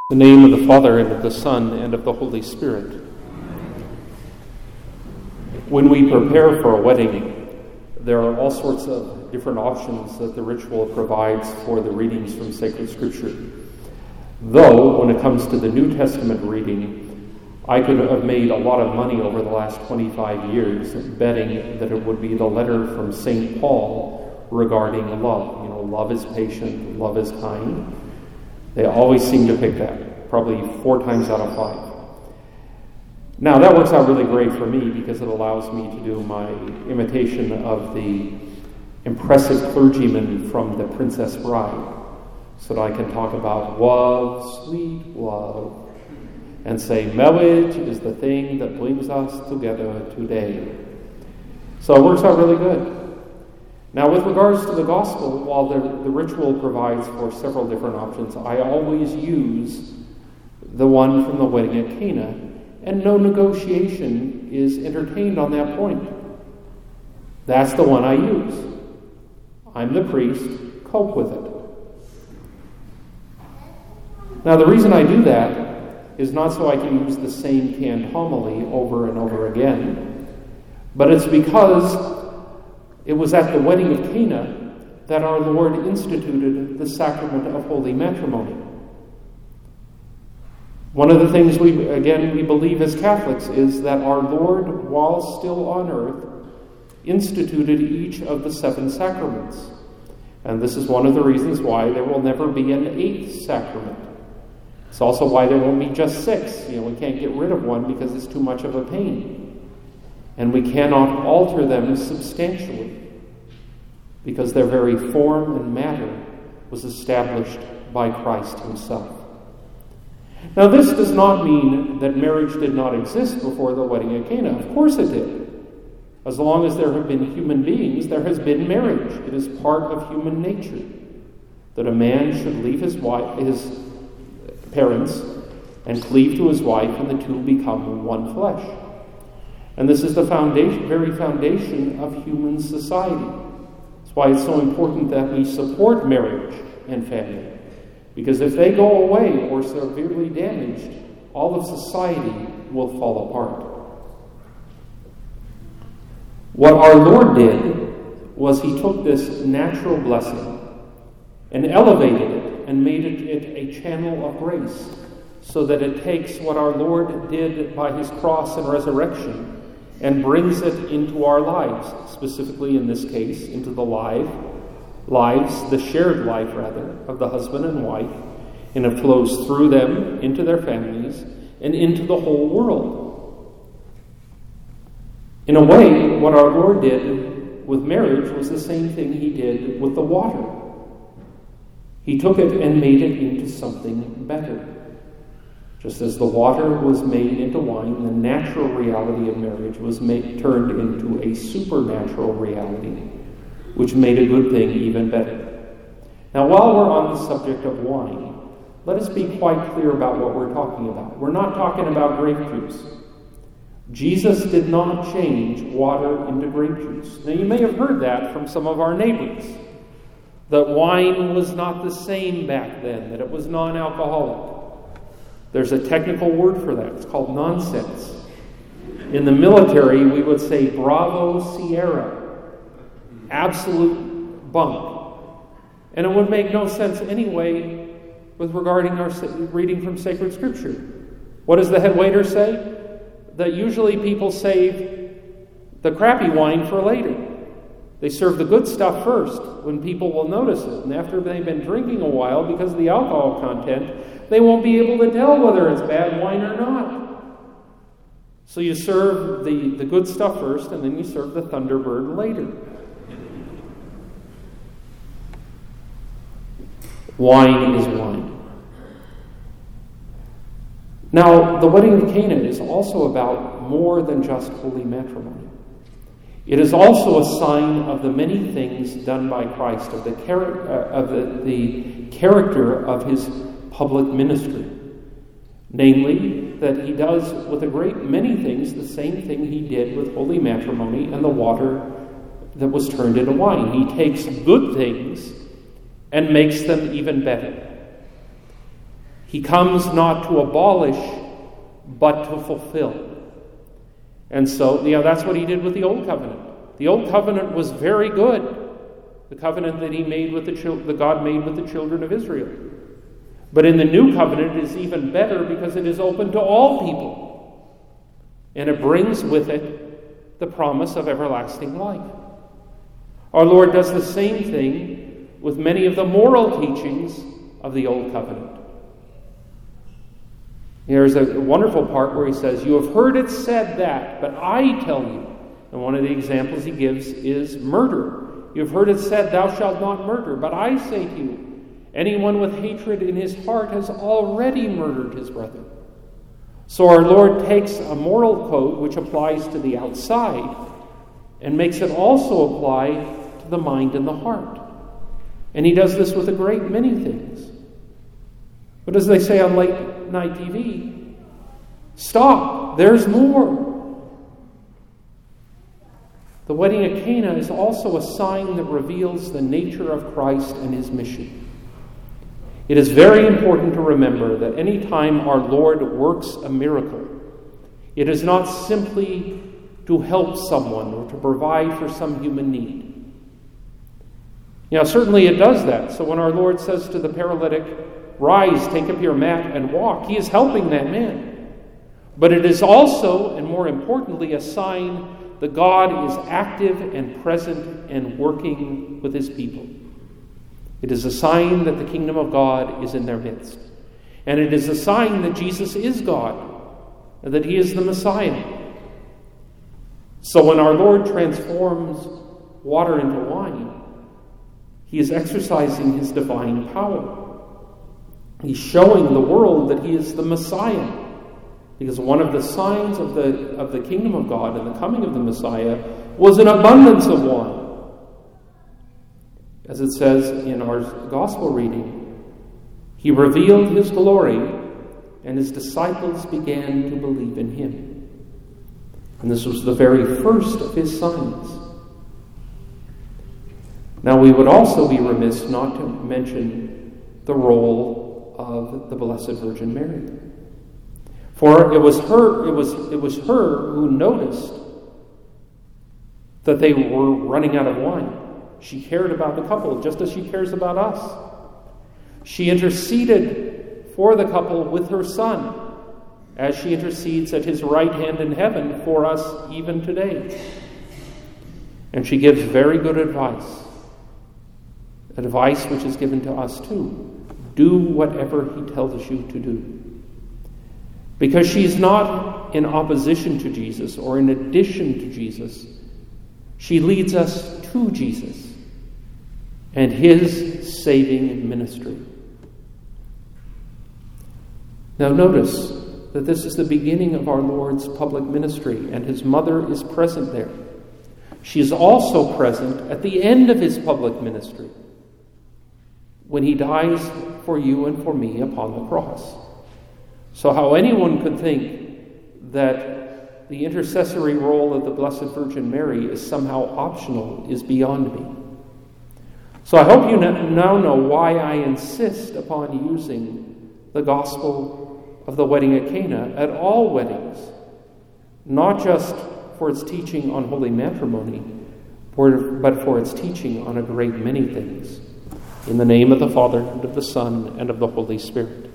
In the name of the Father, and of the Son, and of the Holy Spirit. When we prepare for a wedding, there are all sorts of different options that the ritual provides for the readings from sacred Scripture. Though, when it comes to the New Testament reading, I could have made a lot of money over the last 25 years betting that it would be the letter from St. Paul regarding love. Love is patient, love is kind. They always seem to pick that, probably 4 times out of 5. Now, that works out really great for me because it allows me to do my imitation of the impressive clergyman from The Princess Bride, so that I can talk about love, sweet love, and say, marriage is the thing that brings us together today. So it works out really good. Now, with regards to the gospel, while the ritual provides for several different options, I always use the one from the wedding at Cana, and no negotiation is entertained on that point. That's the one I use. I'm the priest, cope with it. Now, the reason I do that is not so I can use the same canned homily over and over again, but it's because it was at the wedding of Cana that our Lord instituted the sacrament of holy matrimony. One of the things we believe as Catholics is that our Lord, while still on earth, instituted each of the 7 sacraments. And this is one of the reasons why there will never be an 8th sacrament. It's also why there won't be just 6. We can't get rid of one because it's too much of a pain. And we cannot alter them substantially because their very form and matter was established by Christ himself. Now, this does not mean that marriage did not exist before the wedding at Cana. Of course it did. As long as there have been human beings, there has been marriage. It is part of human nature that a man should leave his parents and cleave to his wife, and the two become one flesh. And this is the very foundation of human society. That's why it's so important that we support marriage and family. Because if they go away or severely damaged, all of society will fall apart. What our Lord did was he took this natural blessing and elevated it and made it a channel of grace, so that it takes what our Lord did by his cross and resurrection and brings it into our lives, specifically in this case, into the shared life of the husband and wife, and it flows through them into their families and into the whole world. In a way, what our Lord did with marriage was the same thing he did with the water. He took it and made it into something better. Just as the water was made into wine, the natural reality of marriage was turned into a supernatural reality, which made a good thing even better. Now, while we're on the subject of wine, let us be quite clear about what we're talking about. We're not talking about grape juice. Jesus did not change water into grape juice. Now, you may have heard that from some of our neighbors, that wine was not the same back then, that it was non-alcoholic. There's a technical word for that. It's called nonsense. In the military, we would say Bravo Sierra. Absolute bunk. And it would make no sense anyway with regarding our reading from sacred Scripture. What does the head waiter say? That usually people save the crappy wine for later. They serve the good stuff first when people will notice it. And after they've been drinking a while, because of the alcohol content, they won't be able to tell whether it's bad wine or not. So you serve the good stuff first, and then you serve the Thunderbird later. Wine is wine. Now, the wedding of Cana is also about more than just holy matrimony. It is also a sign of the many things done by Christ, of the character of his public ministry. Namely, that he does with a great many things the same thing he did with holy matrimony and the water that was turned into wine. He takes good things and makes them even better. He comes not to abolish, but to fulfill. And so, that's what he did with the Old Covenant. The Old Covenant was very good. The covenant that he made with the God made with the children of Israel. But in the New Covenant it is even better because it is open to all people. And it brings with it the promise of everlasting life. Our Lord does the same thing with many of the moral teachings of the Old Covenant. There's a wonderful part where he says, "You have heard it said that, but I tell you." And one of the examples he gives is murder. "You've heard it said, 'Thou shalt not murder.' But I say to you, anyone with hatred in his heart has already murdered his brother." So our Lord takes a moral code which applies to the outside and makes it also apply to the mind and the heart. And he does this with a great many things. But as they say on late night TV, stop, there's more. The wedding at Cana is also a sign that reveals the nature of Christ and his mission. It is very important to remember that any time our Lord works a miracle, it is not simply to help someone or to provide for some human need. Certainly it does that. So when our Lord says to the paralytic, "Rise, take up your mat and walk," he is helping that man. But it is also, and more importantly, a sign that God is active and present and working with his people. It is a sign that the kingdom of God is in their midst. And it is a sign that Jesus is God, and that he is the Messiah. So when our Lord transforms water into wine, he is exercising his divine power. He's showing the world that he is the Messiah. Because one of the signs of the kingdom of God and the coming of the Messiah was an abundance of wine. As it says in our gospel reading, he revealed his glory, and his disciples began to believe in him. And this was the very first of his signs. Now we would also be remiss not to mention the role of the Blessed Virgin Mary. For it was her who noticed that they were running out of wine. She cared about the couple just as she cares about us. She interceded for the couple with her Son, as she intercedes at his right hand in heaven for us even today. And she gives very good advice which is given to us too. Do whatever he tells you to do. Because she's not in opposition to Jesus or in addition to Jesus. She leads us to Jesus and his saving ministry. Now notice that this is the beginning of our Lord's public ministry, and his mother is present there. She is also present at the end of his public ministry, when he dies for you and for me upon the cross. So how anyone could think that the intercessory role of the Blessed Virgin Mary is somehow optional is beyond me. So I hope you now know why I insist upon using the gospel of the wedding at Cana at all weddings, not just for its teaching on holy matrimony, but for its teaching on a great many things. In the name of the Father, and of the Son, and of the Holy Spirit.